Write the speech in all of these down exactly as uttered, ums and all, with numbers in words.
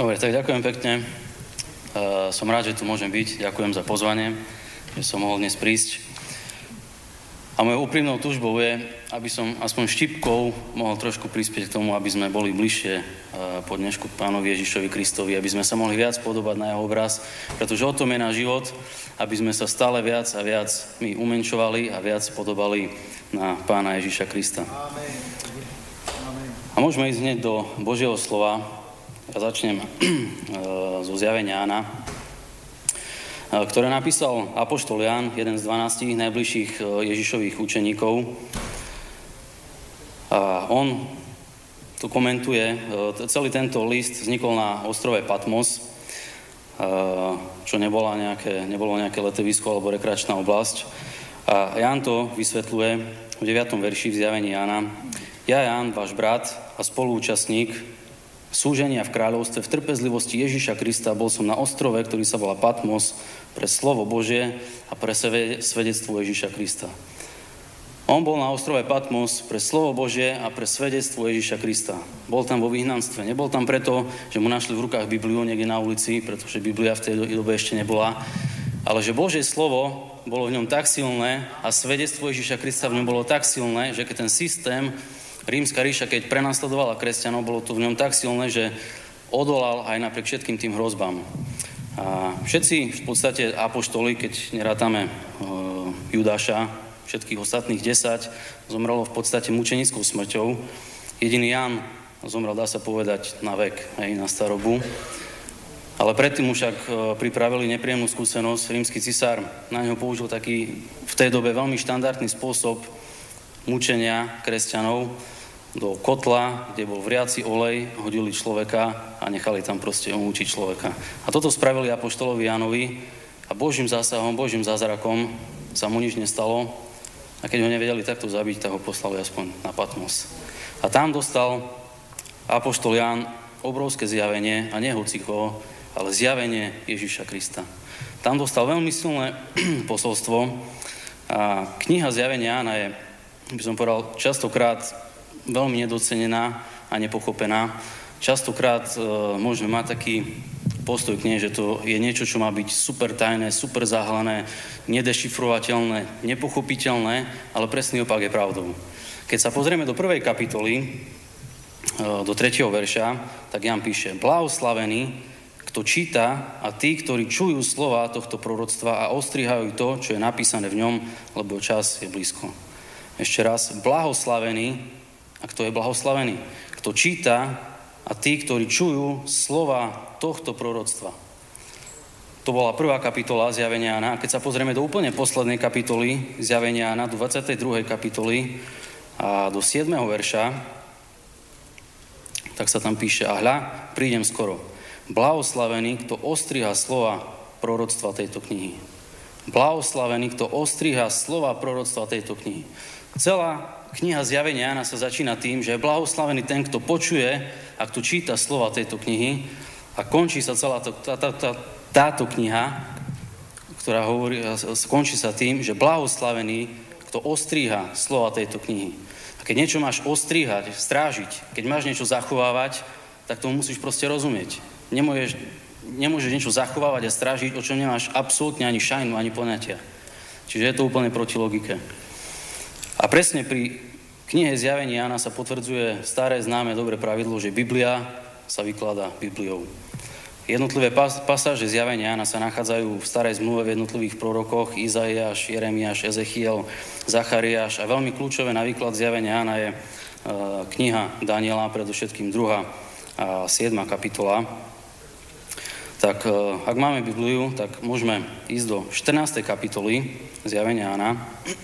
Dobre, tak ďakujem pekne. Uh, som rád, že tu môžem byť. Ďakujem za pozvanie, že som mohol dnes prísť. A mojou úprimnou túžbou je, aby som aspoň štipkou mohol trošku prispieť k tomu, aby sme boli bližšie uh, po dnešku k Pánovi Ježišovi Kristovi, aby sme sa mohli viac podobať na jeho obraz, pretože o tom je náš život, aby sme sa stále viac a viac my umenšovali a viac podobali na Pána Ježiša Krista. Amen. Amen. A môžeme ísť hneď do Božieho slova. Ja začnem zo zjavenia Jána, ktoré napísal apoštol Ján, jeden z dvanástich najbližších Ježišových učeníkov. A on tu komentuje, celý tento list vznikol na ostrove Patmos, čo nebola nejaké, nebolo nejaké letovisko alebo rekreačná oblasť. A Ján to vysvetľuje v deviatom verši v zjavení Jána. Ja, Ján, váš brat a spoluúčastník súženia v kráľovstve, v trpezlivosti Ježiša Krista, bol som na ostrove, ktorý sa volá Patmos, pre slovo Božie a pre svedectvo Ježiša Krista. On bol na ostrove Patmos pre slovo Božie a pre svedectvo Ježiša Krista. Bol tam vo vyhnanstve. Nebol tam preto, že mu našli v rukách Bibliu niekde na ulici, pretože Biblia v tej dobe ešte nebola, ale že Božie slovo bolo v ňom tak silné a svedectvo Ježiša Krista v ňom bolo tak silné, že keď ten systém Rímska ríša, keď prenasledovala kresťanov, bolo to v ňom tak silné, že odolal aj napriek všetkým tým hrozbám. A všetci v podstate apoštoli, keď nerátame e, Judáša, všetkých ostatných desať, zomrelo v podstate mučenickou smrťou. Jediný Ján zomrel, dá sa povedať, na vek, aj na starobu. Ale predtým však e, pripravili nepríjemnú skúsenosť. Rímsky cisár na neho použil taký v tej dobe veľmi štandardný spôsob mučenia kresťanov. Do kotla, kde bol vriaci olej, hodili človeka a nechali tam proste umúčiť človeka. A toto spravili apoštolovi Jánovi a Božím zásahom, Božím zázrakom sa mu nič nestalo. A keď ho nevedeli takto zabiť, tak ho poslali aspoň na Patmos. A tam dostal apoštol Ján obrovské zjavenie, a nie hocikoho, ale zjavenie Ježiša Krista. Tam dostal veľmi silné posolstvo a kniha zjavenia Jána je, by som povedal, častokrát veľmi nedocenená a nepochopená. Častokrát e, môžeme mať taký postoj k nej, že to je niečo, čo má byť super tajné, super záhlané, nedešifrovateľné, nepochopiteľné, ale presný opak je pravdou. Keď sa pozrieme do prvej kapitoly, e, do tretieho verša, tak Ján píše: Blahoslavený, kto číta, a tí, ktorí čujú slova tohto proroctva a ostrihajú to, čo je napísané v ňom, lebo čas je blízko. Ešte raz, blahoslavený. A kto je blahoslavený? Kto číta a tí, ktorí čujú slova tohto proroctva. To bola prvá kapitola zjavenia Jána. A keď sa pozrieme do úplne poslednej kapitoly zjavenia Jána, do dvadsiatej druhej kapitoly a do siedmeho verša, tak sa tam píše: A hľa, prídem skoro. Blahoslavený, kto ostriha slova proroctva tejto knihy. Blahoslavený, kto ostriha slova proroctva tejto knihy. Celá kniha zjavenia Jána sa začína tým, že je blahoslavený ten, kto počuje a kto číta slova tejto knihy, a končí sa celá to, tá, tá, tá, táto kniha, ktorá hovorí, skončí sa tým, že blahoslavený, kto ostríha slova tejto knihy. A keď niečo máš ostríhať, strážiť, keď máš niečo zachovávať, tak tomu musíš proste rozumieť. Nemôžeš, nemôžeš niečo zachovávať a strážiť, o čom nemáš absolútne ani šajnu, ani poňatia. Čiže je to úplne proti logike. A presne pri knihe zjavenia Jána sa potvrdzuje staré známe dobré pravidlo, že Biblia sa vykladá Bibliou. Jednotlivé pas- pasáže zjavenia Jána sa nachádzajú v starej zmluve v jednotlivých prorokoch: Izaiáš, Jeremiáš, Ezechiel, Zachariáš, a veľmi kľúčové na výklad zjavenia Jána je e, kniha Daniela, predovšetkým druhá a siedma kapitola. Tak e, ak máme Bibliu, tak môžeme ísť do štrnástej kapitoly zjavenia Jána.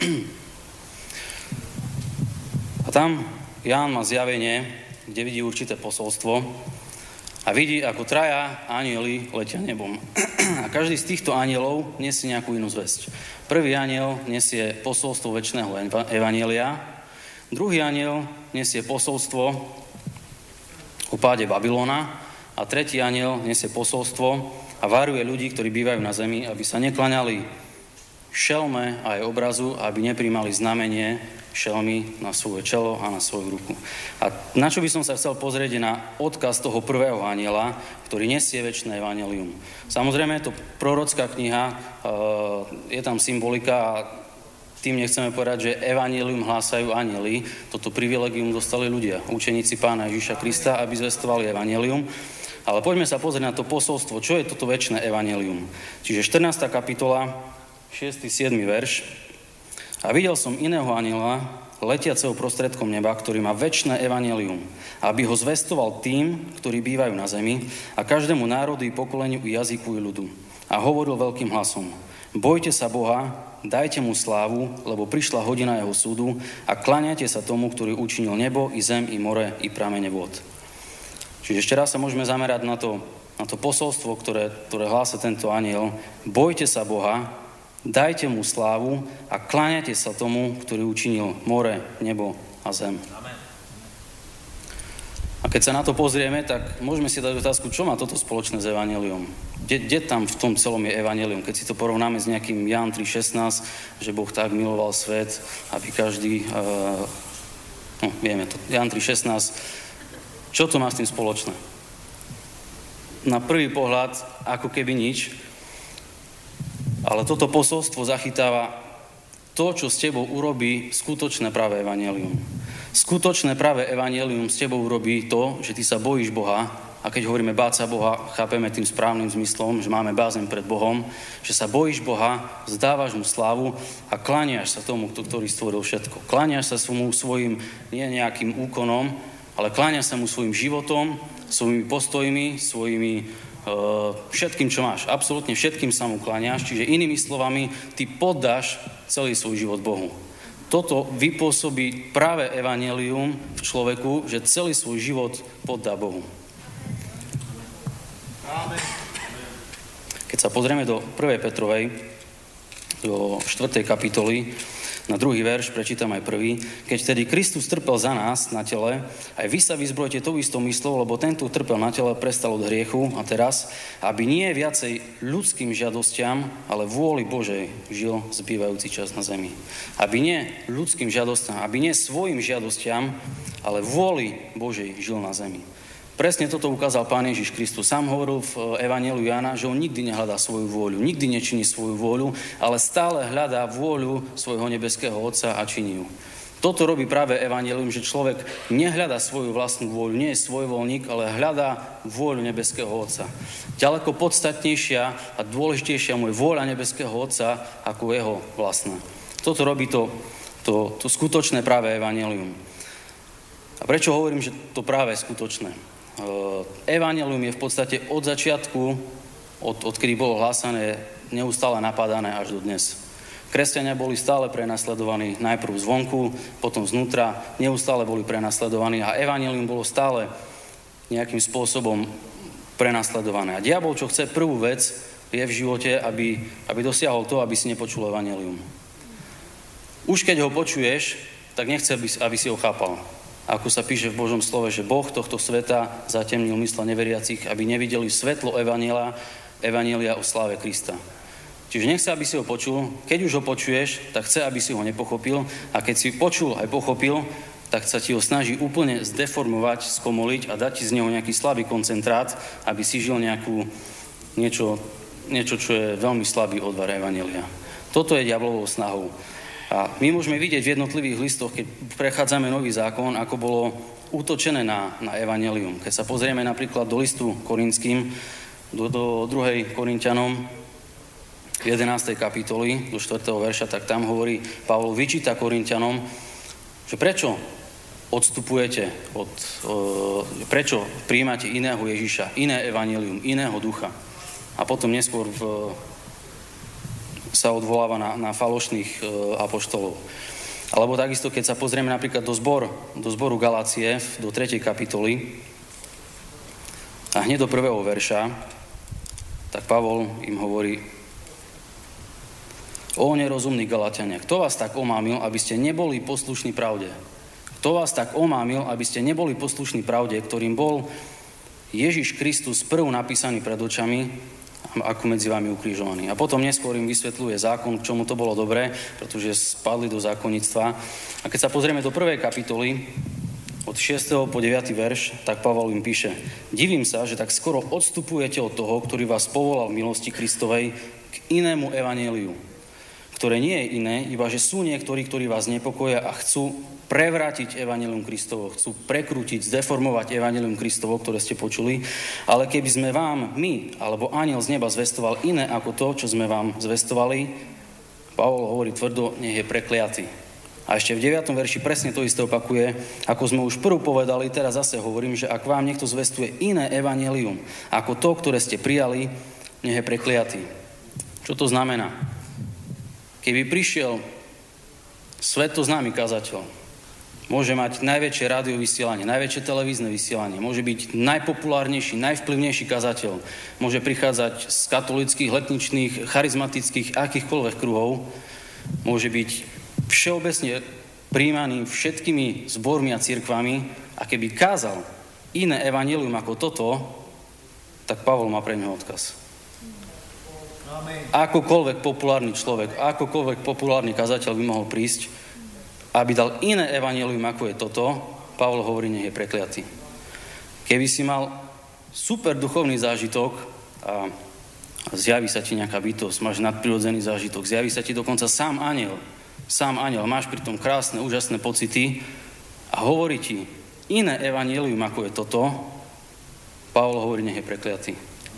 A tam Ján má zjavenie, kde vidí určité posolstvo a vidí, ako traja anjeli letia nebom. A každý z týchto anjelov nesie nejakú inú zvesť. Prvý anjel nesie posolstvo večného evanjelia, druhý anjel nesie posolstvo o páde Babylona a tretí anjel nesie posolstvo a varuje ľudí, ktorí bývajú na zemi, aby sa nekláňali šelme a aj obrazu, aby nepríjmali znamenie šelmy na svoje čelo a na svoju ruku. A na čo by som sa chcel pozrieť je na odkaz toho prvého anjela, ktorý nesie večné evanjelium. Samozrejme je to prorocká kniha, je tam symbolika a tým nechceme povedať, že evanjelium hlásajú anjeli. Toto privilegium dostali ľudia, učeníci Pána Ježiša Krista, aby zvestovali evanjelium. Ale poďme sa pozrieť na to posolstvo, čo je toto večné evanjelium. Čiže štrnásta kapitola, šiesty siedmy verš. A videl som iného anjela, letiaceho prostredkom neba, ktorý má večné evanjelium, aby ho zvestoval tým, ktorí bývajú na zemi, a každému národu i pokoleniu i jazyku i ľudu. A hovoril veľkým hlasom: Bojte sa Boha, dajte mu slávu, lebo prišla hodina jeho súdu, a kláňajte sa tomu, ktorý učinil nebo, i zem, i more, i pramene vôd. Čiže ešte raz sa môžeme zamerať na to, na to posolstvo, ktoré, ktoré hlása tento anjel. Bojte sa Boha, dajte mu slávu a kláňajte sa tomu, ktorý učinil more, nebo a zem. Amen. A keď sa na to pozrieme, tak môžeme si dať otázku, čo má toto spoločné s evanjeliom. Kde, kde tam v tom celom je evanjelium? Keď si to porovnáme s nejakým Ján tri šestnásť, že Boh tak miloval svet, aby každý... Uh, no, vieme to. Ján tri šestnásť. Čo to má s tým spoločné? Na prvý pohľad, ako keby nič, ale toto posolstvo zachytáva to, čo s tebou urobí skutočné práve evanjelium. Skutočné práve evanjelium s tebou urobí to, že ty sa bojíš Boha, a keď hovoríme báť sa Boha, chápeme tým správnym zmyslom, že máme bázeň pred Bohom, že sa bojíš Boha, vzdávaš mu slávu a kláňaš sa tomu, ktorý stvoril všetko. Kláňaš sa mu svojim nie nejakým úkonom, ale kláňaš sa mu svojim životom, svojimi postojmi, svojimi všetkým, čo máš. Absolútne všetkým sa mu kláňaš, čiže inými slovami, ty poddáš celý svoj život Bohu. Toto vypôsobí práve evanjelium v človeku, že celý svoj život poddá Bohu. Keď sa pozrieme do prvej Petrovej, do štvrtej kapitoly, na druhý verš, prečítam aj prvý. Keď tedy Kristus trpel za nás na tele, aj vy sa vyzbrojte tou istou myslou, lebo tento trpel na tele, prestal od hriechu a teraz, aby nie viacej ľudským žiadostiam, ale vôli Božej žil zbývajúci čas na zemi. Aby nie ľudským žiadostiam, aby nie svojim žiadostiam, ale vôli Božej žil na zemi. Presne toto ukázal Pán Ježiš Kristus. Sám hovoril v Evanjeliu Jána, že on nikdy nehľadá svoju vôľu, nikdy nečiní svoju vôľu, ale stále hľadá vôľu svojho nebeského Otca a činí ju. Toto robí práve Evanjelium, že človek nehľadá svoju vlastnú vôľu, nie je svojvoľník, ale hľadá vôľu nebeského Otca. Ďaleko podstatnejšia a dôležitejšia mu je vôľa nebeského Otca ako jeho vlastná. Toto robí to, to, to skutočné práve Evanjelium. A prečo hovorím, že to práve je skutočné? Evanjelium je v podstate od začiatku, od, odkedy bolo hlásané, neustále napadané až do dnes. Kresťania boli stále prenasledovaní, najprv zvonku, potom znútra, neustále boli prenasledovaní a evanjelium bolo stále nejakým spôsobom prenasledované. A diabol, čo chce, prvú vec je v živote, aby, aby dosiahol to, aby si nepočul evanjelium. Už keď ho počuješ, tak nechce, aby, aby si ho chápal. Ako sa píše v Božom slove, že Boh tohto sveta zatemnil mysle neveriacich, aby nevideli svetlo evanjelia, evanjelia o sláve Krista. Čiže nechce, aby si ho počul. Keď už ho počuješ, tak chce, aby si ho nepochopil. A keď si počul aj pochopil, tak sa ti ho snaží úplne zdeformovať, skomoliť a dať ti z neho nejaký slabý koncentrát, aby si žil nejakú, niečo, niečo, čo je veľmi slabý odvar evanjelia. Toto je diablovou snahou. A my môžeme vidieť v jednotlivých listoch, keď prechádzame nový zákon, ako bolo útočené na, na evanjelium. Keď sa pozrieme napríklad do listu Korinským, do, do druhej Korinťanom, jedenástej kapitoly, do štvrtého verša, tak tam hovorí, Pavol vyčíta Korinťanom, že prečo odstupujete od, e, prečo prijímate iného Ježiša, iné evanjelium, iného ducha. A potom neskôr v sa odvoláva na, na falošných e, apoštolov. Alebo takisto, keď sa pozrieme napríklad do, zbor, do zboru Galácie, do tretej kapitoly a hneď do prvého verša, tak Pavol im hovorí: O nerozumní Galatiania, kto vás tak omámil, aby ste neboli poslušní pravde? Kto vás tak omámil, aby ste neboli poslušní pravde, ktorým bol Ježiš Kristus prv napísaný pred očami, ako medzi vami ukrižovaný. A potom neskôr im vysvetľuje zákon, k čomu to bolo dobré, pretože spadli do zákonníctva. A keď sa pozrieme do prvej kapitoly, od šiesteho po deviaty verš, tak Pavol im píše: Divím sa, že tak skoro odstupujete od toho, ktorý vás povolal v milosti Kristovej k inému evanjeliu, ktoré nie je iné, iba že sú niektorí, ktorí vás nepokoja a chcú prevrátiť evanjelium Kristovo, chcú prekrútiť, zdeformovať evanjelium Kristovo, ktoré ste počuli, ale keby sme vám, my, alebo anjel z neba zvestoval iné ako to, čo sme vám zvestovali, Pavol hovorí tvrdo, nech je prekliatý. A ešte v deviatom verši presne to isté opakuje, ako sme už prvú povedali, teraz zase hovorím, že ak vám niekto zvestuje iné evanjelium ako to, ktoré ste prijali, nech je prekliatý. Čo to znamená? Keby prišiel svetoznámy kazateľ, môže mať najväčšie rádiovysielanie, najväčšie televízne vysielanie, môže byť najpopulárnejší, najvplyvnejší kazateľ, môže prichádzať z katolických, letničných, charizmatických, akýchkoľvek kruhov, môže byť všeobecne prijímaný všetkými zbormi a cirkvami a keby kázal iné evanjelium ako toto, tak Pavol má pre neho odkaz. Amen. Akokoľvek populárny človek, akokoľvek populárny kazateľ by mohol prísť, aby dal iné evanjelium, ako je toto, Pavol hovorí, nech je prekliatý. Keby si mal super duchovný zážitok a zjaví sa ti nejaká bytosť, máš nadprirodzený zážitok, zjaví sa ti dokonca sám anjel, sám anjel, máš pri tom krásne, úžasné pocity a hovorí ti iné evanjelium, ako je toto, Pavol hovorí, nech je prekliatý.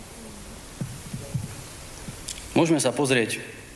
Môžeme sa pozrieť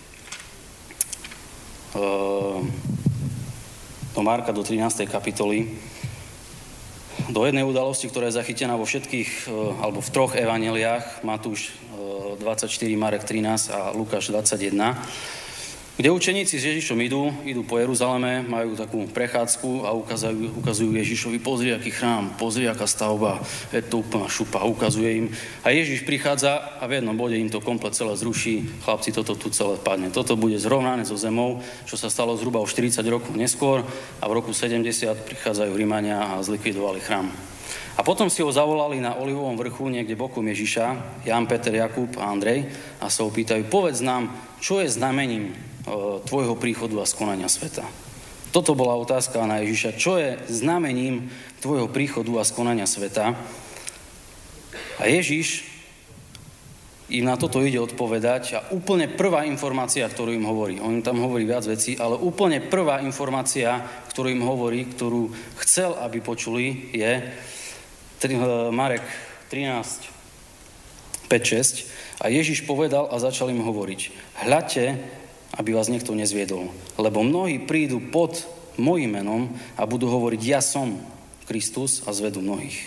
uh, do Marka, do trinástej kapitoly, do jednej udalosti, ktorá je zachytená vo všetkých, alebo v troch evanjeliách, Matúš dvadsaťštyri, Marek trinásť a Lukáš dvadsaťjeden, kde učeníci s Ježišom idú, idú po Jeruzaleme, majú takú prechádzku a ukazujú, ukazujú Ježišovi, pozri, aký chrám, pozri, aká stavba, je to úplná šupa, ukazuje im. A Ježiš prichádza a v jednom bode im to komplet celé zruší, chlapci, toto tu celé padne. Toto bude zrovnané so zemou, čo sa stalo zhruba o štyridsať rokov neskôr a v roku sedemdesiat prichádzajú Rimania a zlikvidovali chrám. A potom si ho zavolali na Olivovom vrchu, niekde bokom Ježiša, Ján, Peter, Jakub a Andrej a sa ho pýtajú, povedz nám, čo je znamením tvojho príchodu a skonania sveta. Toto bola otázka na Ježiša. Čo je znamením tvojho príchodu a skonania sveta? A Ježiš im na toto ide odpovedať a úplne prvá informácia, ktorú im hovorí, on tam hovorí viac vecí, ale úplne prvá informácia, ktorú im hovorí, ktorú chcel, aby počuli, je Marek trinásť, päť šesť. A Ježiš povedal a začal im hovoriť, hľadte, aby vás niekto nezviedol. Lebo mnohí prídu pod mojím menom a budú hovoriť, ja som Kristus a zvedú mnohých.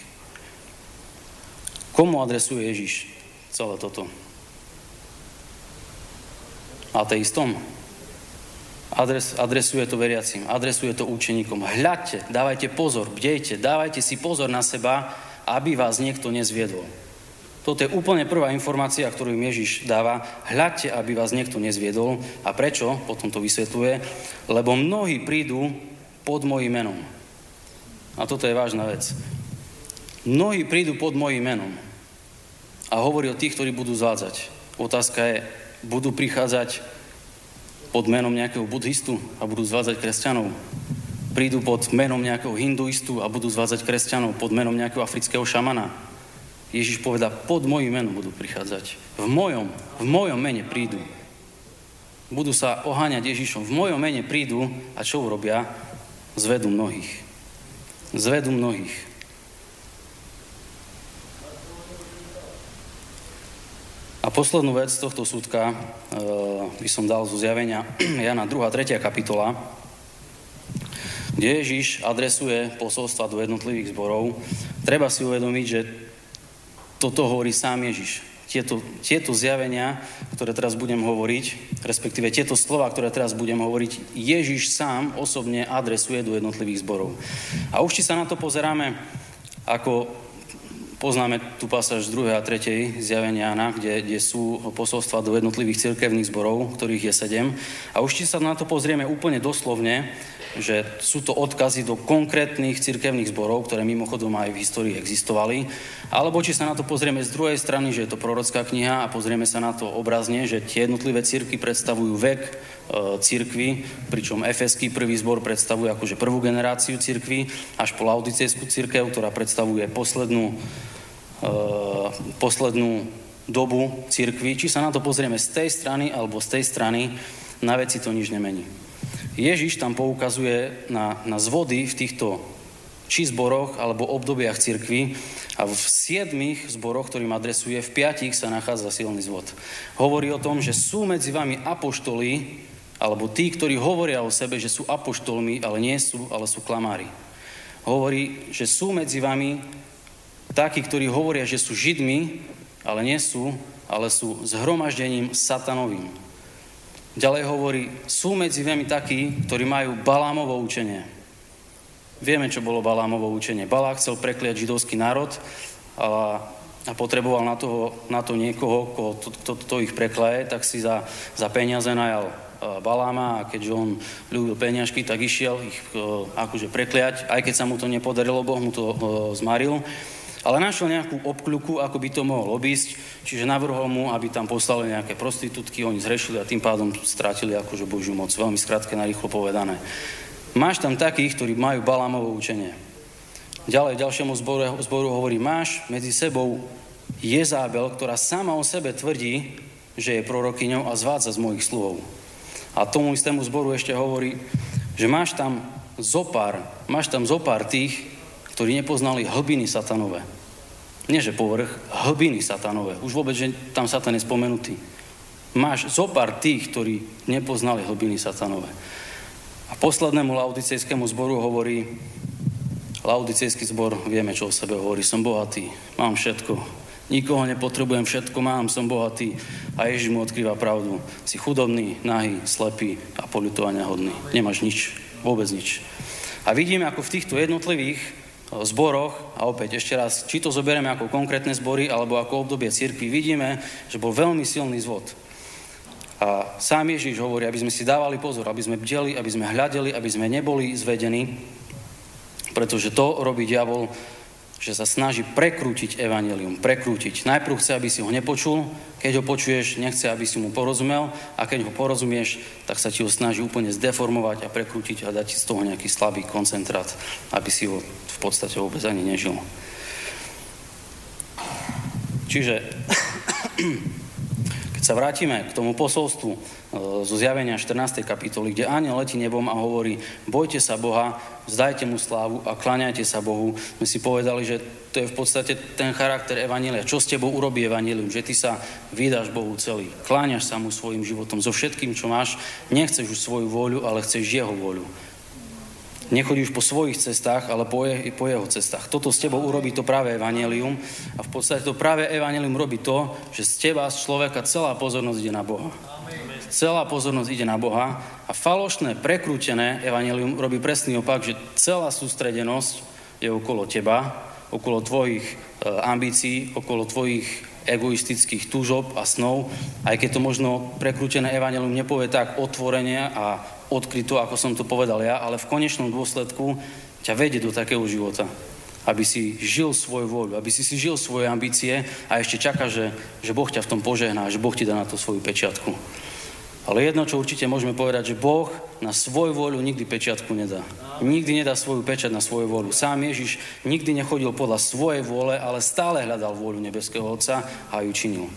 Komu adresuje Ježiš celé toto? Ateistom? Adres, adresuje to veriacim, adresuje to učeníkom. Hľadte, dávajte pozor, bdejte, dávajte si pozor na seba, aby vás niekto nezviedol. Toto je úplne prvá informácia, ktorú im Ježiš dáva. Hľadte, aby vás niekto nezviedol. A prečo? Potom to vysvetľuje. Lebo mnohí prídu pod mojím menom. A toto je vážna vec. Mnohí prídu pod mojím menom. A hovorí o tých, ktorí budú zvádzať. Otázka je, budú prichádzať pod menom nejakého budhistu a budú zvádzať kresťanov. Prídu pod menom nejakého hinduistu a budú zvádzať kresťanov, pod menom nejakého afrického šamana. Ježiš povedal, pod mojím menom budú prichádzať. V mojom, v mojom mene prídu. Budú sa oháňať Ježišom. V mojom mene prídu a čo urobia? Zvedú mnohých. Zvedú mnohých. A poslednú vec tohto súdka e, by som dal zo zjavenia Jana druhá, tretia kapitola, kde Ježiš adresuje posolstva do jednotlivých zborov. Treba si uvedomiť, že toto hovorí sám Ježiš. Tieto, tieto zjavenia, ktoré teraz budem hovoriť, respektíve tieto slova, ktoré teraz budem hovoriť, Ježiš sám osobne adresuje do jednotlivých zborov. A už či sa na to pozeráme, ako poznáme tú pasáž z druhej a tretej zjavenia Jána, kde, kde sú posolstva do jednotlivých cirkevných zborov, ktorých je sedem. A už či sa na to pozrieme úplne doslovne, že sú to odkazy do konkrétnych cirkevných zborov, ktoré mimochodom aj v histórii existovali, alebo či sa na to pozrieme z druhej strany, že je to prorocká kniha a pozrieme sa na to obrazne, že tie jednotlivé cirkvi predstavujú vek e, cirkvi, pričom efeský prvý zbor predstavuje akože prvú generáciu cirkvi, až po laodicejskú cirkev, ktorá predstavuje poslednú, e, poslednú dobu cirkvi. Či sa na to pozrieme z tej strany alebo z tej strany, na veci to nič nemení. Ježiš tam poukazuje na, na zvody v týchto či zboroch alebo obdobiach cirkvi a v siedmých zboroch, ktorým adresuje, v piatich sa nachádza silný zvod. Hovorí o tom, že sú medzi vami apoštoli alebo tí, ktorí hovoria o sebe, že sú apoštolmi, ale nie sú, ale sú klamári. Hovorí, že sú medzi vami takí, ktorí hovoria, že sú židmi, ale nie sú, ale sú zhromaždením satanovým. Ďalej hovorí, sú medzi vami takí, ktorí majú Balámovo učenie. Vieme, čo bolo Balámovo učenie. Balák chcel prekliať židovský národ a, a potreboval na, toho, na to niekoho, kto to, to, to ich preklaje, tak si za, za peniaze najal Baláma a keďže on ľúbil peniažky, tak išiel ich akože prekliať, aj keď sa mu to nepodarilo, Boh mu to zmaril. Ale našiel nejakú obkľuku, ako by to mohol obísť, čiže navrhol mu, aby tam poslali nejaké prostitútky, oni zrešili a tým pádom strátili akože Božiu moc. Veľmi skrátke, narýchlo povedané. Máš tam takých, ktorí majú Balámovo učenie. Ďalej ďalšiemu zboru, zboru hovorí, máš medzi sebou Jezábel, ktorá sama o sebe tvrdí, že je prorokyňou a zvádza z mojich sluhov. A tomu istému zboru ešte hovorí, že máš tam zopár, máš tam zopár tých, ktorí nepoznali hlbiny satanové. Nie, že povrch, hlbiny satanové. Už vôbec, že tam Satan je spomenutý. Máš zopár tých, ktorí nepoznali hlbiny satanové. A poslednému laodicejskému zboru hovorí, laodicejský zbor, vieme, čo o sebe hovorí, som bohatý, mám všetko, nikoho nepotrebujem, všetko mám, som bohatý. A Ježiš mu odkrýva pravdu. Si chudobný, nahý, slepý a poľutovania hodný. Nemáš nič, vôbec nič. A vidíme, ako v týchto jednotlivých zboroch, a opäť ešte raz, či to zoberieme ako konkrétne zbory, alebo ako obdobie cirkvi, vidíme, že bol veľmi silný zvod. A sám Ježiš hovorí, aby sme si dávali pozor, aby sme bdeli, aby sme hľadeli, aby sme neboli zvedení, pretože to robí diabol, že sa snaží prekrútiť evanjelium, prekrútiť. Najprv chce, aby si ho nepočul, keď ho počuješ, nechce, aby si mu porozumel a keď ho porozumieš, tak sa ti ho snaží úplne zdeformovať a prekrútiť a dať z toho nejaký slabý koncentrát, aby si ho v podstate vôbec ani nežil. Čiže keď sa vrátime k tomu posolstvu zo Zjavenia štrnástej kapitoly, kde anjel letí nebom a hovorí, bojte sa Boha, vzdajte mu slávu a kláňajte sa Bohu. My si povedali, že to je v podstate ten charakter evanjelia. Čo s tebou urobí evanjelium? Že ty sa vydáš Bohu celý. Kláňaš sa mu svojim životom, so všetkým, čo máš. Nechceš už svoju vôľu, ale chceš jeho vôľu. Nechodíš po svojich cestách, ale po, je, po jeho cestách. Toto s tebou urobí to práve evanjelium a v podstate to práve evanjelium robí to, že z teba, z človeka, celá pozornosť ide na Boha. Celá pozornosť ide na Boha a falošné, prekrútené evanjelium robí presný opak, že celá sústredenosť je okolo teba, okolo tvojich e, ambícií, okolo tvojich egoistických túžob a snov, aj keď to možno prekrútené evanjelium nepovie tak otvorene a odkryto, ako som to povedal ja, ale v konečnom dôsledku ťa vedie do takého života, aby si žil svoju voľu, aby si si žil svoje ambície a ešte čaká, že, že Boh ťa v tom požehná, že Boh ti dá na to svoju pečiatku. Ale jedno, čo určite môžeme povedať, že Boh na svoju voľu nikdy pečiatku nedá. Nikdy nedá svoju pečať na svoju voľu. Sám Ježiš nikdy nechodil podľa svojej vôle, ale stále hľadal vôľu nebeského Otca a ju činil.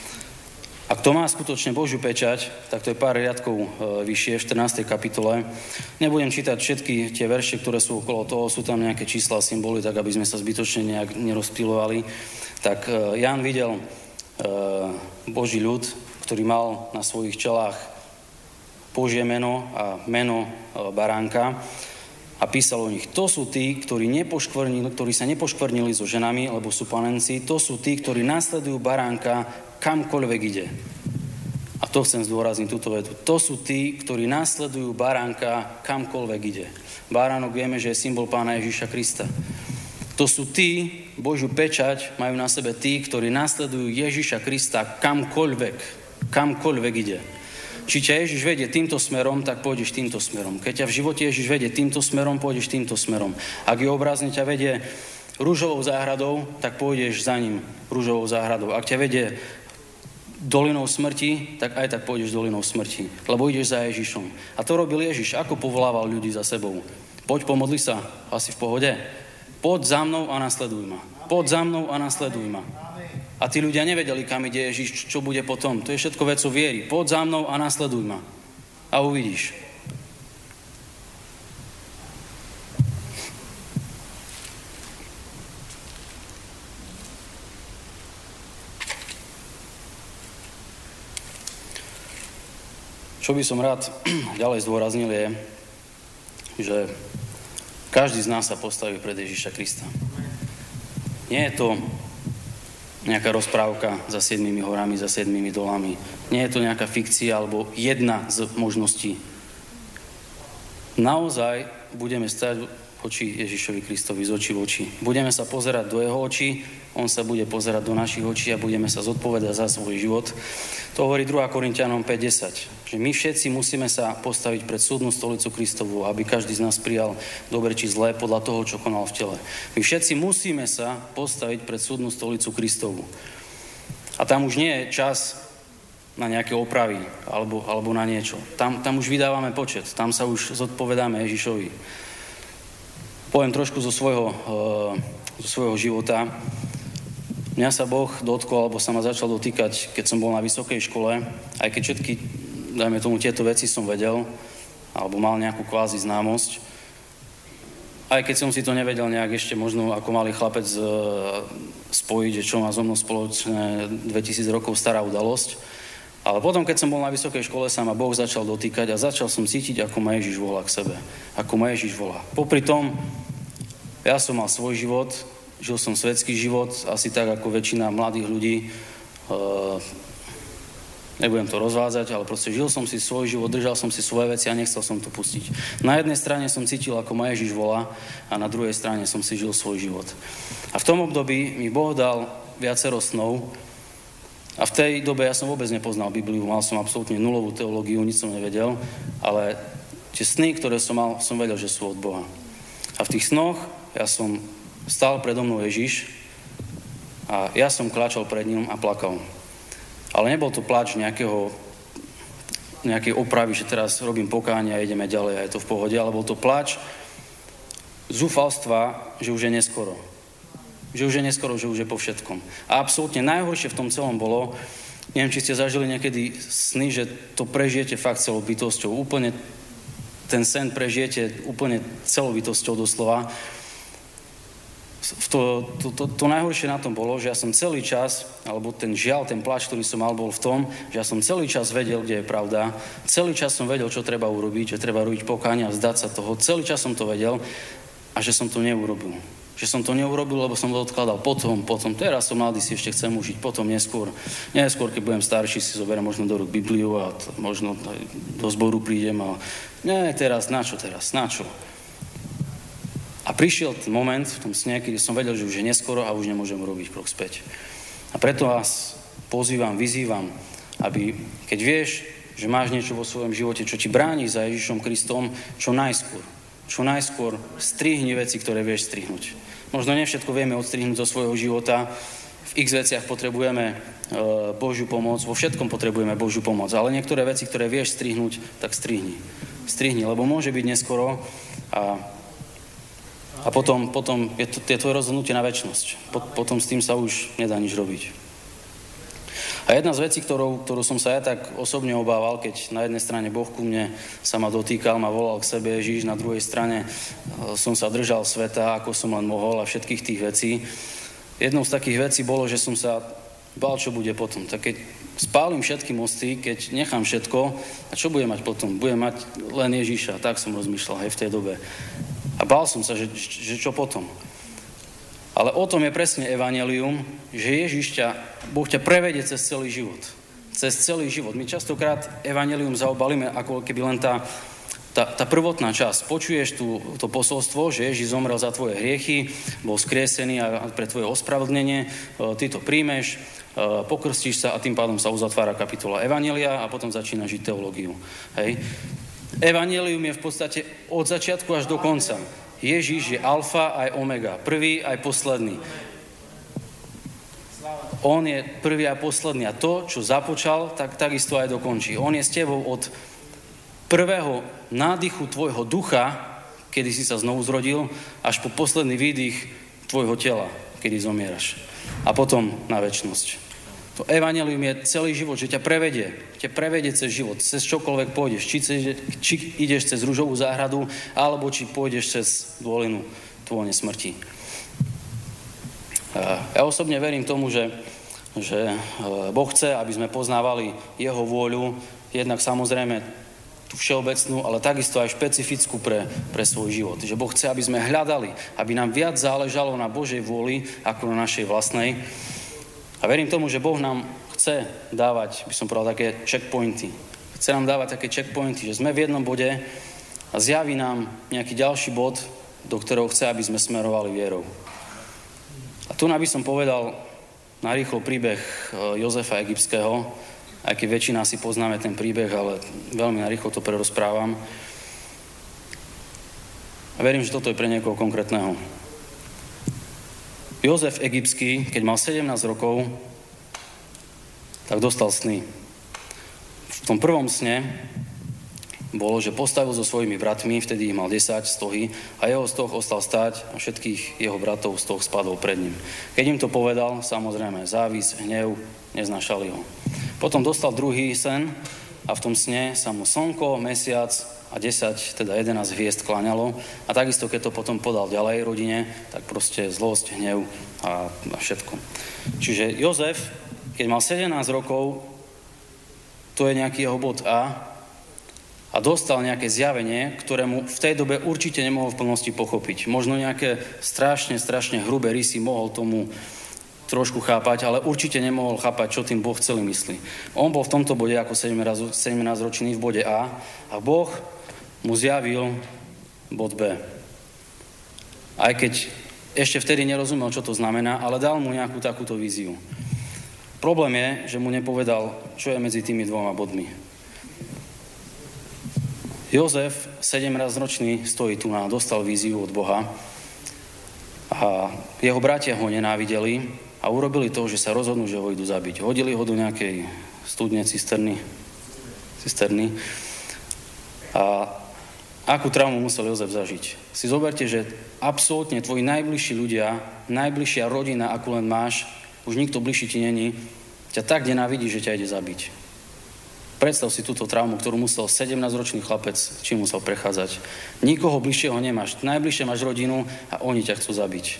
Ak to má skutočne Božiu pečať, tak to je pár riadkov e, vyššie v štrnástej kapitole. Nebudem čítať všetky tie verše, ktoré sú okolo toho, sú tam nejaké čísla, symboly, tak aby sme sa zbytočne nejak nerozptýlovali. Tak e, Ján videl e, Boží ľud, ktorý mal na svojich čelách Božie meno a meno baránka a písal o nich. To sú tí, ktorí, ktorí sa nepoškvrnili so ženami, lebo sú panenci. To sú tí, ktorí nasledujú baránka kamkoľvek ide. A to chcem zdôrazniť, túto vetu. To sú tí, ktorí nasledujú baránka kamkoľvek ide. Baránok vieme, že je symbol Pána Ježiša Krista. To sú tí, Božiu pečať majú na sebe tí, ktorí nasledujú Ježiša Krista kamkoľvek, kamkoľvek ide. či ťa Ježiš vedie týmto smerom, tak pôjdeš týmto smerom. Keď ťa v živote Ježiš vedie týmto smerom, pôjdeš týmto smerom. Ak je obrazne ťa vedie rúžovou záhradou, tak pôjdeš za ním rúžovou záhradou. Ak ťa vedie dolinou smrti, tak aj tak pôjdeš dolinou smrti, lebo ideš za Ježišom. A to robil Ježiš, ako povolával ľudí za sebou. Poď, pomodli sa, asi v pohode. Poď za mnou a nasleduj ma. Poď za mnou a nasleduj ma. A tí ľudia nevedeli, kam ide Ježiš, čo bude potom. To je všetko vecou viery. Poď za mnou a nasleduj ma. A uvidíš. Čo by som rád ďalej zdôraznil je, že každý z nás sa postaví pred Ježiša Krista. Nie je to nejaká rozprávka za siedmimi horami, za siedmimi dolami. Nie je to nejaká fikcia alebo jedna z možností. Naozaj budeme stať oči Ježišovi Kristovi z očí v oči. Budeme sa pozerať do jeho očí, on sa bude pozerať do našich očí a budeme sa zodpovedať za svoj život. To hovorí druhá Korinťanom päť desať, že my všetci musíme sa postaviť pred súdnu stolicu Kristovu, aby každý z nás prijal dobre či zlé podľa toho, čo konal v tele. My všetci musíme sa postaviť pred súdnu stolicu Kristovu. A tam už nie je čas na nejaké opravy alebo, alebo na niečo. Tam, tam už vydávame počet, tam sa už zodpovedáme Ježišovi. Poviem trošku zo svojho, zo svojho života. Mňa sa Boh dotkol, alebo sa ma začal dotýkať, keď som bol na vysokej škole, aj keď všetky, dajme tomu, tieto veci som vedel, alebo mal nejakú kvázi známosť. Aj keď som si to nevedel nejak ešte možno ako malý chlapec spojiť, že čo má so mnou spoločné dvetisíc rokov stará udalosť. Ale potom, keď som bol na vysokej škole, sa ma Boh začal dotýkať a začal som cítiť, ako ma Ježiš volá k sebe. Ako ma Ježiš volá. Popri tom, ja som mal svoj život, žil som svetský život, asi tak ako väčšina mladých ľudí. E, nebudem to rozvádzať, ale proste žil som si svoj život, držal som si svoje veci a nechcel som to pustiť. Na jednej strane som cítil, ako ma Ježiš volá a na druhej strane som si žil svoj život. A v tom období mi Boh dal viacero snov. A v tej dobe ja som vôbec nepoznal Bibliu, mal som absolútne nulovú teológiu, nič som nevedel, ale tie sny, ktoré som mal, som vedel, že sú od Boha. A v tých snoch ja som stál predo mnou Ježiš a ja som kľačal pred ním a plakal. Ale nebol to pláč nejakého, nejakej opravy, že teraz robím pokánie a ideme ďalej a je to v pohode, ale bol to pláč zúfalstva, že už je neskoro. Že už je neskoro, že už je po všetkom. A absolútne najhoršie v tom celom bolo, neviem, či ste zažili niekedy sny, že to prežijete fakt celou bytosťou. Úplne ten sen prežijete úplne celou bytosťou doslova. To, to, to, to najhoršie na tom bolo, že ja som celý čas, alebo ten žiaľ, ten pláč, ktorý som mal, bol v tom, že ja som celý čas vedel, kde je pravda. Celý čas som vedel, čo treba urobiť, že treba robiť pokánie a vzdať sa toho. Celý čas som to vedel a že som to neurobil. Že som to neurobil, lebo som to odkladal potom, potom. Teraz som mladý, si ešte chcem užiť, potom neskôr. Neskôr, keď budem starší, si zoberiem možno do rúk Bibliu a t- možno do zboru prídem a nie, teraz, na čo teraz, na čo? A prišiel ten moment v tom sne, kedy som vedel, že už je neskoro a už nemôžem urobiť krok späť. A preto vás pozývam, vyzývam, aby, keď vieš, že máš niečo vo svojom živote, čo ti bráni za Ježišom Kristom, čo najskôr. Čo najskôr strihni veci, ktoré vieš strihnúť. Možno nie všetko vieme odstrihnúť zo svojho života. V x veciach potrebujeme e, Božiu pomoc, vo všetkom potrebujeme Božiu pomoc, ale niektoré veci, ktoré vieš strihnúť, tak strihni. Strihni, lebo môže byť neskoro a, a potom, potom je to je tvoje rozhodnutie na večnosť. Pot, potom s tým sa už nedá nič robiť. A jedna z vecí, ktorou, ktorú som sa ja tak osobne obával, keď na jednej strane Boh ku mne sa ma dotýkal, ma volal k sebe Ježiš, na druhej strane som sa držal sveta, ako som len mohol a všetkých tých vecí. Jednou z takých vecí bolo, že som sa bál, čo bude potom. Tak keď spálim všetky mosty, keď nechám všetko, a čo budem mať potom? Budem mať len Ježiša, tak som rozmýšľal aj v tej dobe. A bál som sa, že, že čo potom? Ale o tom je presne evanjelium, že Ježiš ťa, Boh ťa prevedie cez celý život. Cez celý život. My častokrát evanjelium zaobalíme ako keby len tá tá, tá prvotná časť. Počuješ tú, to posolstvo, že Ježiš zomrel za tvoje hriechy, bol skriesený a pre tvoje ospravedlnenie, ty to príjmeš, pokrstíš sa a tým pádom sa uzatvára kapitola Evanjelia a potom začína žiť teológiu. Hej. Evanjelium je v podstate od začiatku až do konca. Ježiš je alfa aj omega, prvý aj posledný. On je prvý a posledný a to, čo započal, tak takisto aj dokončí. On je s tebou od prvého nádychu tvojho ducha, kedy si sa znovu zrodil, až po posledný výdych tvojho tela, kedy zomieraš. A potom na večnosť. To evanjelium je celý život, že ťa prevedie. Ťa prevedie cez život, cez čokoľvek pôjdeš. Či, či ideš cez ružovú záhradu, alebo či pôjdeš cez dôlinu tvojej smrti. Ja osobne verím tomu, že, že Boh chce, aby sme poznávali jeho vôľu, jednak samozrejme tú všeobecnú, ale takisto aj špecifickú pre, pre svoj život. Že Boh chce, aby sme hľadali, aby nám viac záležalo na Božej vôli, ako na našej vlastnej. A verím tomu, že Boh nám chce dávať, by som povedal, také checkpointy. Chce nám dávať také checkpointy, že sme v jednom bode a zjaví nám nejaký ďalší bod, do ktorého chce, aby sme smerovali vierou. A tu by som povedal narýchlo príbeh Jozefa Egyptského, aj keď väčšina si poznáme ten príbeh, ale veľmi narýchlo to prerozprávam. A verím, že toto je pre niekoho konkrétneho. Jozef Egyptský, keď mal sedemnásť rokov, tak dostal sny. V tom prvom sne bolo, že postavil so svojimi bratmi, vtedy ich mal desať stohy a jeho stoh ostal stáť a všetkých jeho bratov stoh spadol pred ním. Keď im to povedal, samozrejme závis, hnev, neznášali ho. Potom dostal druhý sen a v tom sne sa mu slnko, mesiac a desať, teda jedenásť hviezd kláňalo a takisto, keď to potom podal ďalej rodine, tak proste zlosť, hnev a, a všetko. Čiže Jozef, keď mal sedemnásť rokov, to je nejaký jeho bod A, a dostal nejaké zjavenie, ktoré mu v tej dobe určite nemohol v plnosti pochopiť. Možno nejaké strašne, strašne hrubé rysy mohol tomu trošku chápať, ale určite nemohol chápať, čo tým Boh celý myslí. On bol v tomto bode ako sedemnásťročný v bode A a Boh mu zjavil bod B. Aj keď ešte vtedy nerozumel, čo to znamená, ale dal mu nejakú takúto víziu. Problém je, že mu nepovedal, čo je medzi tými dvoma bodmi. Jozef, sedemnásťročný, stojí tu a dostal víziu od Boha a jeho bratia ho nenávideli a urobili to, že sa rozhodnú, že ho idú zabiť. Hodili ho do nejakej studne, cisterny, cisterny a akú traumu musel Jozef zažiť. Si zoberte, že absolútne tvoji najbližší ľudia, najbližšia rodina, akú len máš, už nikto bližší ti není, ťa tak nenávidí, že ťa ide zabiť. Predstav si túto traumu, ktorú musel sedemnásťročný chlapec, čím musel prechádzať. Nikoho bližšieho nemáš. Najbližšie máš rodinu a oni ťa chcú zabiť.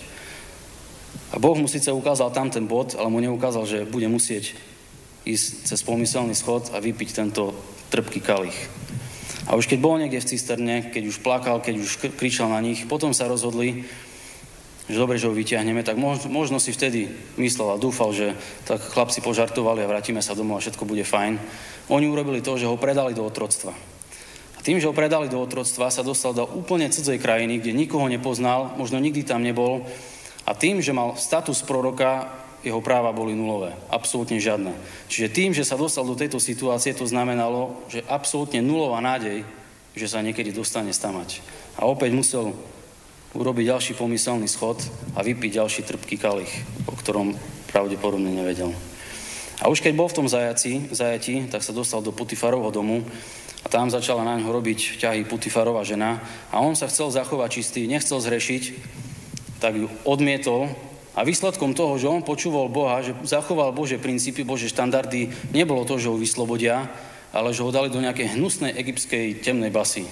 A Boh mu síce ukázal tam ten bod, ale mu neukázal, že bude musieť ísť cez pomyselný schod a vypiť tento trpký kalich. A už keď bol niekde v cisterne, keď už plakal, keď už kričal na nich, potom sa rozhodli, že dobre, že ho vyťahneme, tak možno, možno si vtedy myslel a dúfal, že tak chlapci požartovali a vrátime sa domov a všetko bude fajn. Oni urobili to, že ho predali do otroctva. A tým, že ho predali do otroctva, sa dostal do úplne cudzej krajiny, kde nikoho nepoznal, možno nikdy tam nebol. A tým, že mal status proroka, jeho práva boli nulové. Absolútne žiadne. Čiže tým, že sa dostal do tejto situácie, to znamenalo, že absolútne nulová nádej, že sa niekedy dostane stamať. A opäť musel urobiť ďalší pomyselný schod a vypiť ďalší trpký kalich, o ktorom pravdepodobne nevedel. A už keď bol v tom zajaci, zajati, tak sa dostal do Potifarovho domu a tam začala na ňo robiť ťahy Potifarova žena a on sa chcel zachovať čistý, nechcel zhrešiť, tak ju odmietol a výsledkom toho, že on počúval Boha, že zachoval Božie princípy, Božie štandardy, nebolo to, že ho vyslobodia, ale že ho dali do nejakej hnusnej egyptskej temnej basy.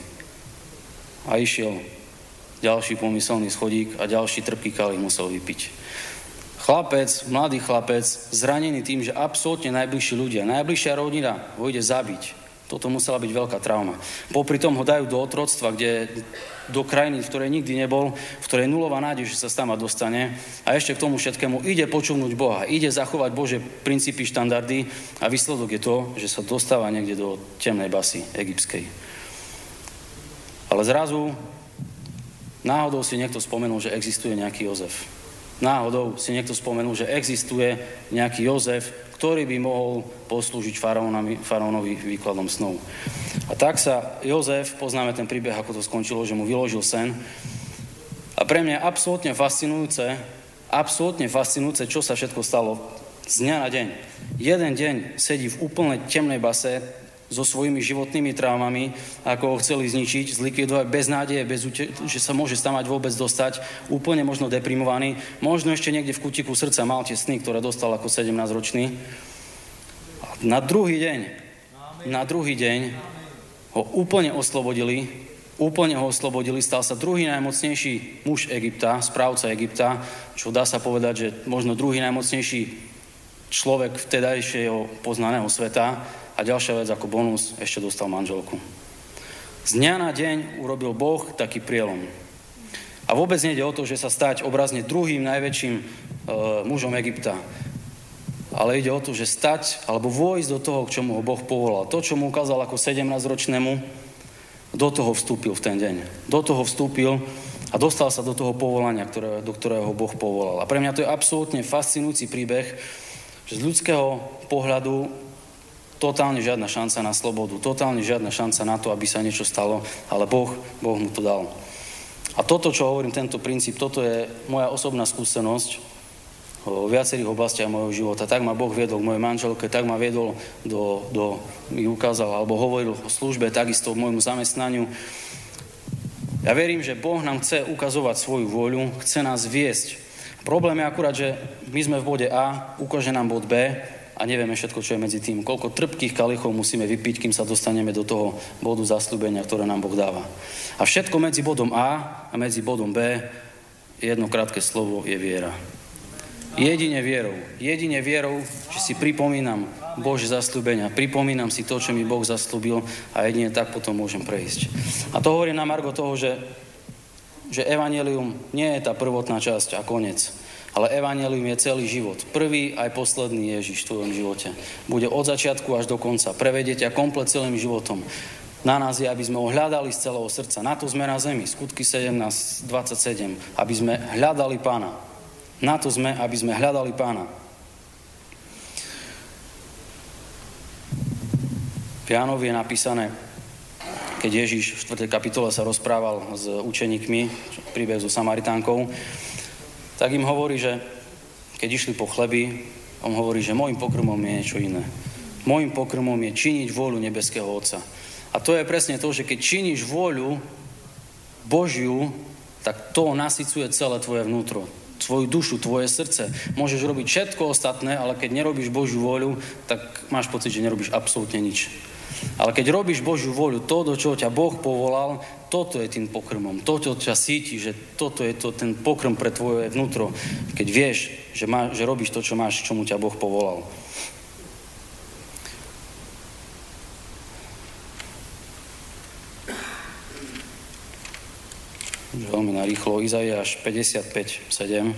A išiel ďalší pomyselný schodík a ďalší trpký kalich musel vypiť. Chlapec, mladý chlapec, zranený tým, že absolútne najbližší ľudia, najbližšia rodina ho ide zabiť. Toto musela byť veľká trauma. Popri tom ho dajú do otroctva, kde do krajiny, v ktorej nikdy nebol, v ktorej nulová nádej, že sa tam dostane. A ešte k tomu všetkému ide počúvnuť Boha, ide zachovať Božie princípy, štandardy a výsledok je to, že sa dostáva niekde do temnej basy egyptskej. Ale zrazu náhodou si niekto spomenul, že existuje nejaký Jozef. Náhodou si niekto spomenul, že existuje nejaký Jozef, ktorý by mohol poslúžiť faraónovi výkladom snov. A tak sa Jozef, poznáme ten príbeh, ako to skončilo, že mu vyložil sen. A pre mňa je absolútne fascinujúce, absolútne fascinujúce, čo sa všetko stalo z dňa na deň. Jeden deň sedí v úplne temnej base so svojimi životnými traumami, ako ho chceli zničiť, zlikvidovať bez nádeje, bez ute- že sa môže stamať vôbec dostať, úplne možno deprimovaný, možno ešte niekde v kutiku srdca mal tie sny, ktoré dostal ako sedemnásťročný. Na druhý deň, na druhý deň ho úplne oslobodili, úplne ho oslobodili, stal sa druhý najmocnejší muž Egypta, správca Egypta, čo dá sa povedať, že možno druhý najmocnejší človek vtedajšieho poznaného sveta. A ďalšia vec, ako bonus, ešte dostal manželku. Z dňa na deň urobil Boh taký prielom. A vôbec nejde o to, že sa stať obrazne druhým najväčším e, mužom Egypta. Ale ide o to, že stať, alebo vojsť do toho, k čomu ho Boh povolal. To, čo mu ukázal ako sedemnásťročnému, do toho vstúpil v ten deň. Do toho vstúpil a dostal sa do toho povolania, ktoré, do ktorého Boh povolal. A pre mňa to je absolútne fascinujúci príbeh, že z ľudského pohľadu totálne žiadna šanca na slobodu, totálne žiadna šanca na to, aby sa niečo stalo, ale Boh, Boh mu to dal. A toto, čo hovorím, tento princíp, toto je moja osobná skúsenosť v viacerých oblastiach môjho života. Tak ma Boh viedol k mojej manželke, tak ma viedol do, do mi ukázal, alebo hovoril o službe, takisto k môjmu zamestnaniu. Ja verím, že Boh nám chce ukazovať svoju vôľu, chce nás viesť. Problém je akurát, že my sme v bode A, ukáže nám bod B, a nevieme všetko, čo je medzi tým. Koľko trpkých kalichov musíme vypiť, kým sa dostaneme do toho bodu zasľúbenia, ktoré nám Boh dáva. A všetko medzi bodom A a medzi bodom B, jedno krátke slovo, je viera. Jedine vierou. Jedine vierou, že si pripomínam Božie zasľúbenia, pripomínam si to, čo mi Boh zasľúbil a jedine tak potom môžem prejsť. A to hovorí na margo toho, že, že evanjelium nie je tá prvotná časť a koniec. Ale evanjelium je celý život. Prvý aj posledný Ježiš v tvojom živote. Bude od začiatku až do konca. Prevedie ťa komplet celým životom. Na nás je, aby sme ho hľadali z celého srdca. Na to sme na zemi. Skutky sedemnásť dvadsaťsedem. Aby sme hľadali Pána. Na to sme, aby sme hľadali Pána. V Jánovi je napísané, keď Ježiš v štvrtej kapitole sa rozprával s učeníkmi, príbeh so Samaritánkou, tak im hovorí, že keď išli po chleby, on hovorí, že môjim pokrmom je niečo iné. Môjim pokrmom je činiť vôľu nebeského Otca. A to je presne to, že keď činíš vôľu Božiu, tak to nasycuje celé tvoje vnútro, tvoju dušu, tvoje srdce. Môžeš robiť všetko ostatné, ale keď nerobíš Božiu vôľu, tak máš pocit, že nerobíš absolútne nič. Ale keď robíš Božiu vôľu, to, do čoho ťa Boh povolal, toto je tým pokrmom. Toto ťa síti, že toto je to, ten pokrm pre tvoje vnútro. Keď vieš, že, má, že robíš to, čo máš, čomu ťa Boh povolal. Veľmi narýchlo. Izaiáš päťdesiatpäť sedem.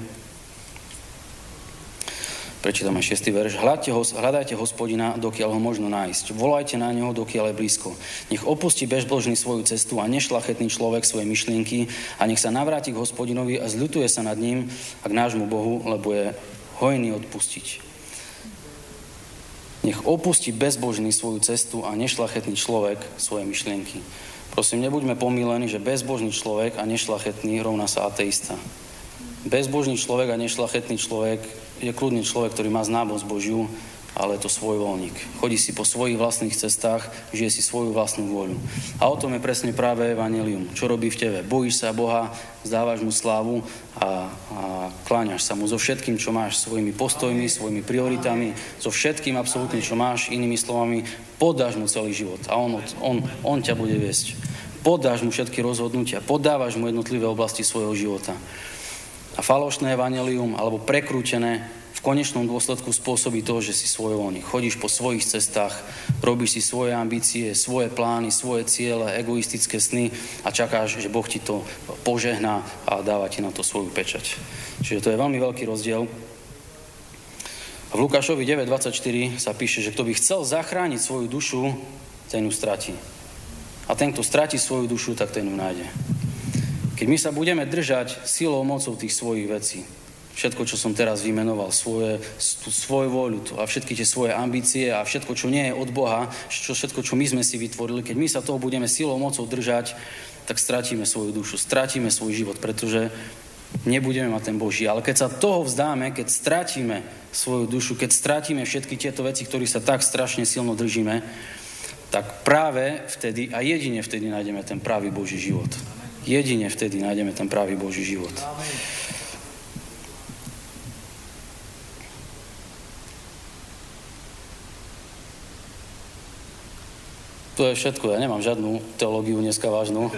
Prečítame šiestý verš. Hľadajte, ho, hľadajte Hospodina, dokiaľ ho možno nájsť. Volajte na neho, dokiaľ je blízko. Nech opustí bezbožný svoju cestu a nešľachetný človek svoje myšlienky a nech sa navráti k Hospodinovi a zľutuje sa nad ním a k nášmu Bohu, lebo je hojný odpustiť. Nech opustí bezbožný svoju cestu a nešľachetný človek svoje myšlienky. Prosím, nebuďme pomýlení, že bezbožný človek a nešľachetný rovná sa ateista. Bezbožný človek a nešľachetný človek je kľudný človek, ktorý má známosť Božiu, ale je to svojvoľník. Chodí si po svojich vlastných cestách, žije si svoju vlastnú vôľu. A o tom je presne práve evanjelium. Čo robí v tebe? Bojíš sa Boha, zdávaš mu slávu a, a kláňaš sa mu so všetkým, čo máš, svojimi postojmi, svojimi prioritami, so všetkým absolútne, čo máš, inými slovami, poddáš mu celý život a on, on, on ťa bude viesť. Poddáš mu všetky rozhodnutia, poddávaš mu jednotlivé oblasti svojho života. A falošné evanjelium, alebo prekrútené, v konečnom dôsledku spôsobí to, že si svojvoľný. Chodíš po svojich cestách, robíš si svoje ambície, svoje plány, svoje ciele, egoistické sny a čakáš, že Boh ti to požehná a dáva ti na to svoju pečať. Čiže to je veľmi veľký rozdiel. V Lukášovi deväť dvadsaťštyri sa píše, že kto by chcel zachrániť svoju dušu, ten ju stratí. A A ten, kto stratí svoju dušu, tak ten ju nájde. Keď my sa budeme držať silou, mocou tých svojich vecí, všetko, čo som teraz vymenoval, svoje, svoju voľu a všetky tie svoje ambície a všetko, čo nie je od Boha, čo, všetko, čo my sme si vytvorili, keď my sa toho budeme silou, mocou držať, tak stratíme svoju dušu, stratíme svoj život, pretože nebudeme mať ten Boží. Ale keď sa toho vzdáme, keď stratíme svoju dušu, keď stratíme všetky tieto veci, ktorých sa tak strašne silno držíme, tak práve vtedy a jedine vtedy nájdeme ten pravý Boží život. Jedine vtedy nájdeme ten pravý Boží život. To je všetko, ja nemám žiadnu teológiu dneska vážnu.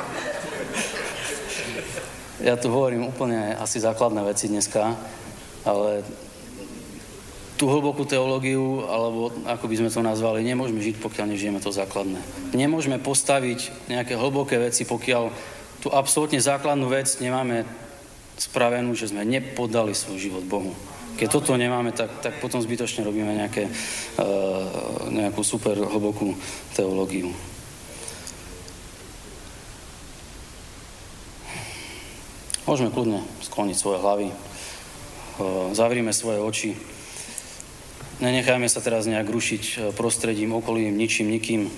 Ja tu hovorím úplne asi základné veci dneska, ale tú hlbokú teológiu, alebo ako by sme to nazvali, nemôžeme žiť, pokiaľ nežijeme to základné. Nemôžeme postaviť nejaké hlboké veci, pokiaľ tú absolútne základnú vec nemáme spravenú, že sme nepodali svoj život Bohu. Keď toto nemáme, tak, tak potom zbytočne robíme nejaké, uh, nejakú super hlbokú teológiu. Môžeme kľudne skloniť svoje hlavy, uh, zavrime svoje oči. Nenechajme sa teraz nejak rušiť prostredím, okolím, ničím, nikým.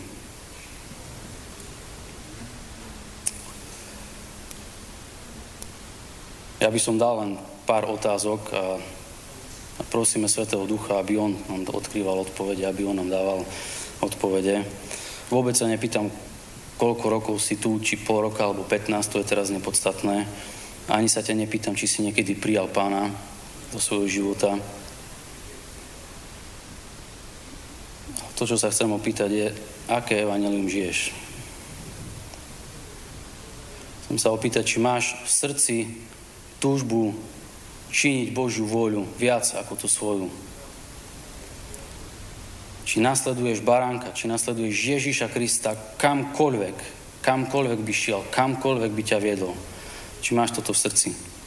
Ja by som dal len pár otázok a prosíme Svätého Ducha, aby on nám odkrýval odpovede, aby on nám dával odpovede. Vôbec sa nepýtam, koľko rokov si tu, či pol roka, alebo pätnásť, to je teraz nepodstatné. Ani sa ťa nepýtam, či si niekedy prijal Pána do svojho života. To, čo sa chcem opýtať, je, aké evanjelium žiješ. Chcem sa opýtať, či máš v srdci túžbu činiť Božiu vôľu viac ako tú svoju. Či nasleduješ baránka, či nasleduješ Ježiša Krista kamkoľvek, kamkoľvek by šiel, kamkoľvek by ťa viedol. Či máš toto v srdci.